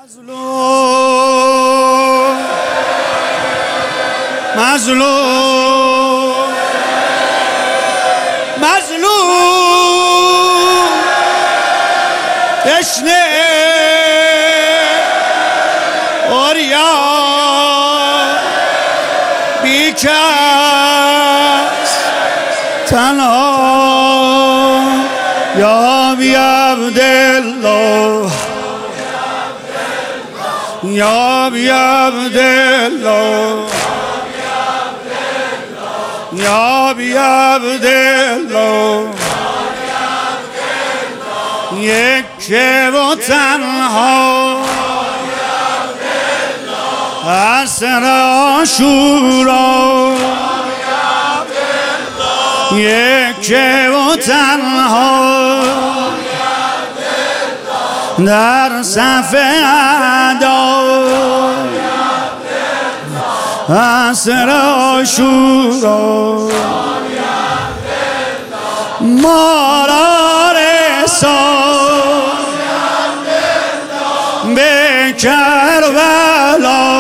مظلوم تشنه اوریا بیکس تنها یا بی عبدالله یا بی عبدالله یا بی عبدالله یک و تنها عصر عاشورا یک و تنها در صف اعدا عصر عاشورا ما را رسان به کربلا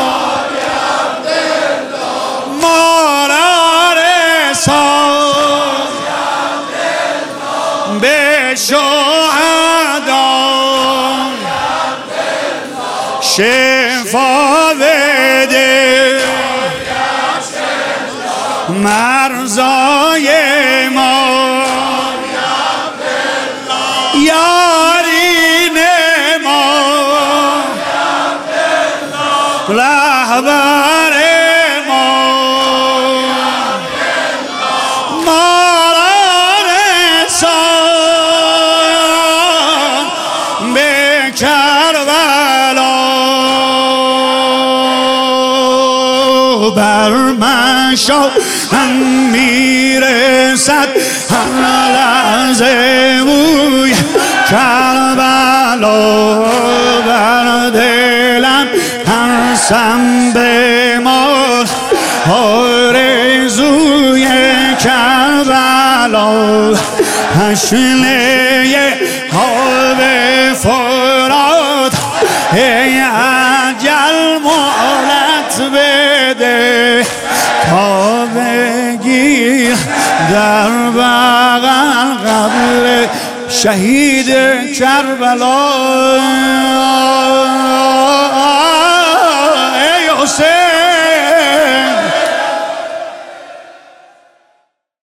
ما را رسان به شهدا شفا بده مرزای ما یارین ما رهبر ما ما را رسان به کربلا بر مشا هم میرسد هر لحظه بوی کربلا بر دلم ترسم به ما آرزوی کربلا حشله آب فرات ای اجل مهلت بده تا بگیر در بغل قبر شهید کربلا.